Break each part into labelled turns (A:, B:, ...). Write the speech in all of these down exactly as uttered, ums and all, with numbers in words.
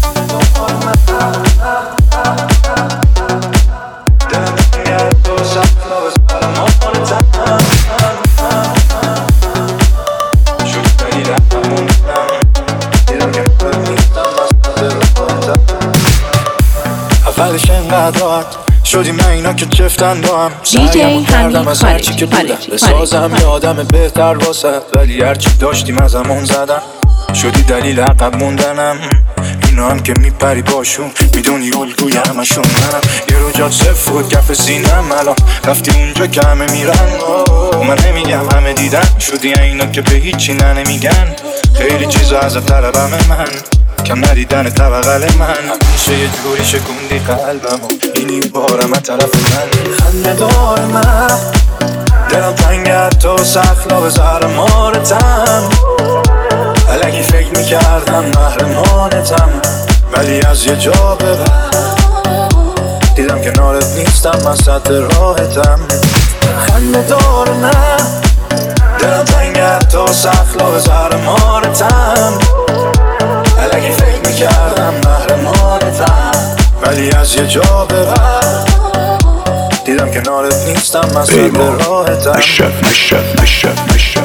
A: اولش انقدر راحت شدیم نه اینا که چفتن با هم سعیم کردم از هرچی که بودم بسازم یادم بهتر واسه ولی هرچی داشتیم از همون زدم شدی دلیل عقب موندنم اینا هم که میپری باشون میدونی الگوی همشون منم یه رو جاد صفر بود کف سینم الان رفتی اونجا که همه میرن من نمیگم همه دیدن شدی اینا که به هیچی نه نمیگن خیلی چیزا ازت طلبم من کم ندیدن طبقل من همیشه یه جوری شکوندی قلبم اینی بارم از طرف من خنده دار من دلم تنگت تو سخلا به زهر مارتم الگی فکر میکردم محرمانتم ولی از یه جا به بعد دیدم کنارت نیستم من سد راحتم خنده دار نه دلم تنگت تو سخلا به زهر مارتم الگی فکر میکردم محرمانتم ولی از یه جا به بعد دیدم کنارت نیستم من سد راحتم نشف نشف نشف نشف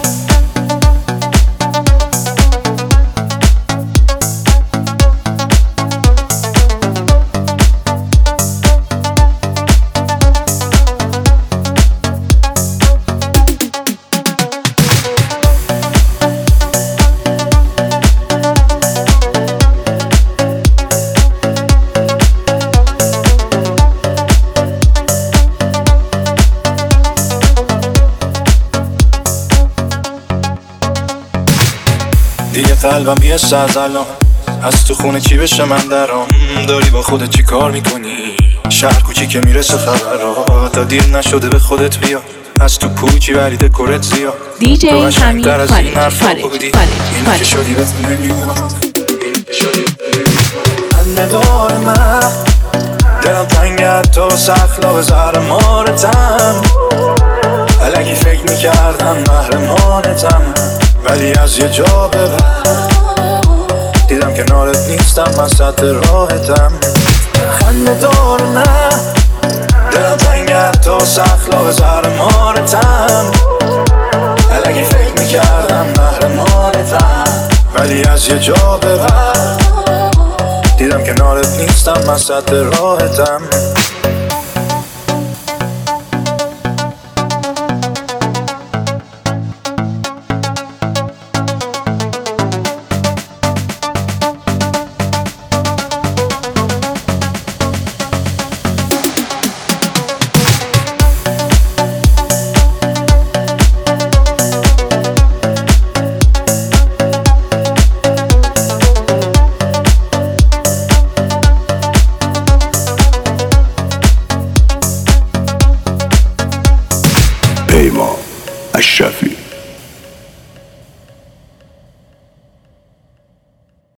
A: دیگه قلبم یه ساز الان از تو خونه چی بشه من درام داری با خودت چی کار میکنی شهر کوچی که میرسه خبرها تا دیر نشده به خودت بیا از تو پوچی ولی دکورت زیاد
B: دی جی حمید
A: فرج فرج این که شدی بهت نمیاد ندار من دلم تنگت تو سخلا به زهر مارتم الگی فکر میکردم محرمانتم ولی از یه جا به بعد دیدم کنارت نیستم من سد راحتم خنده دار نه دلم تنگت تو سخلا به زهر مارتم الگی فکر میکردم محرمانتم ولی از یه جا به بعد دیدم کنارت نیستم من سد راحتم
C: پیمان اشرفی.